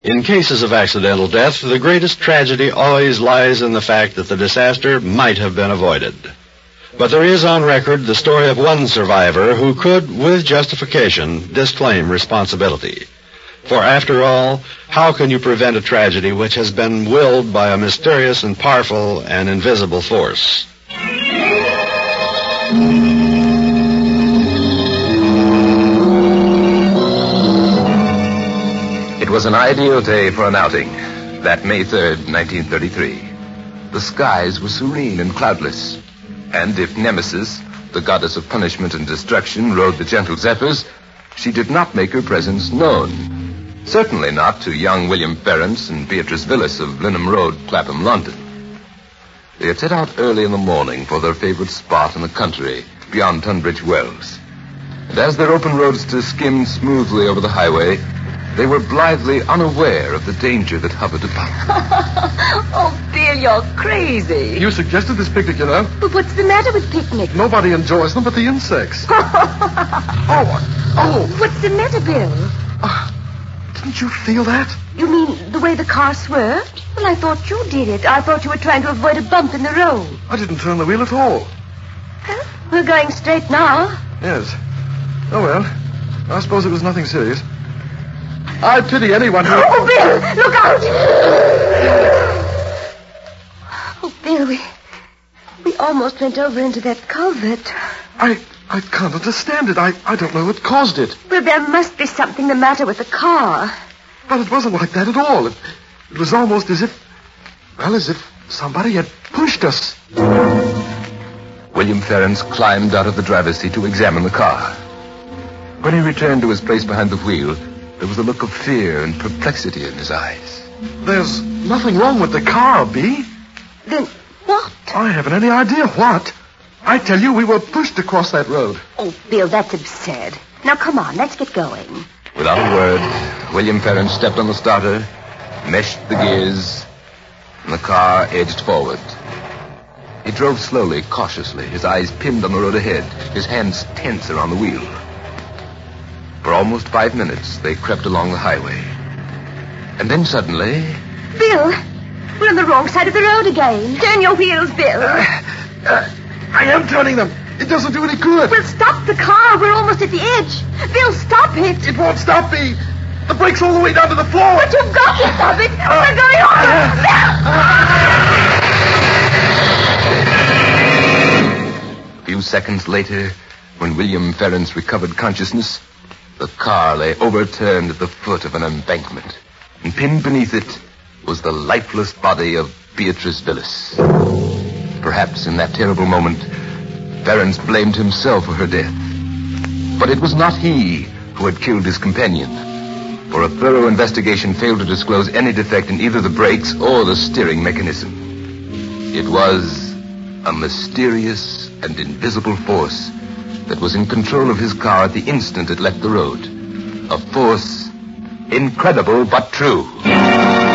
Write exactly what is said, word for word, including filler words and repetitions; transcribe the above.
In cases of accidental death, the greatest tragedy always lies in the fact that the disaster might have been avoided. But there is on record the story of one survivor who could, with justification, disclaim responsibility. For after all, how can you prevent a tragedy which has been willed by a mysterious and powerful and invisible force? It was an ideal day for an outing, that May third, nineteen thirty-three. The skies were serene and cloudless, and if Nemesis, the goddess of punishment and destruction, rode the gentle zephyrs, she did not make her presence known. Certainly not to young William Ferrance and Beatrice Villas of Blenheim Road, Clapham, London. They had set out early in the morning for their favorite spot in the country, beyond Tunbridge Wells. And as their open roadster skimmed smoothly over the highway, they were blithely unaware of the danger that hovered about them. Oh, Bill, you're crazy. You suggested this picnic, you know. But what's the matter with picnics? Nobody enjoys them but the insects. oh, oh. What's the matter, Bill? Uh, didn't you feel that? You mean the way the car swerved? Well, I thought you did it. I thought you were trying to avoid a bump in the road. I didn't turn the wheel at all. Well, we're going straight now. Yes. Oh, well, I suppose it was nothing serious. I pity anyone who... Oh, Bill, look out! Oh, Bill, we... We almost went over into that culvert. I... I can't understand it. I, I don't know what caused it. Well, there must be something the matter with the car. But it wasn't like that at all. It, it was almost as if... Well, as if somebody had pushed us. William Ferrance climbed out of the driver's seat to examine the car. When he returned to his place behind the wheel, there was a look of fear and perplexity in his eyes. There's nothing wrong with the car, Bee. Then what? I haven't any idea what. I tell you, we were pushed across that road. Oh, Bill, that's absurd. Now, come on, let's get going. Without a word, William Ferrance stepped on the starter, meshed the gears, and the car edged forward. He drove slowly, cautiously, his eyes pinned on the road ahead, his hands tense around the wheel. For almost five minutes, they crept along the highway. And then suddenly... Bill, we're on the wrong side of the road again. Turn your wheels, Bill. Uh, uh, I am turning them. It doesn't do any good. Well, stop the car. We're almost at the edge. Bill, stop it. It won't stop me. The brake's all the way down to the floor. But you've got to stop it. We're going over. A few seconds later, when William Ferrance recovered consciousness, the car lay overturned at the foot of an embankment, and pinned beneath it was the lifeless body of Beatrice Villas. Perhaps in that terrible moment, Ferrance blamed himself for her death. But it was not he who had killed his companion, for a thorough investigation failed to disclose any defect in either the brakes or the steering mechanism. It was a mysterious and invisible force that was in control of his car at the instant it left the road. A force incredible but true.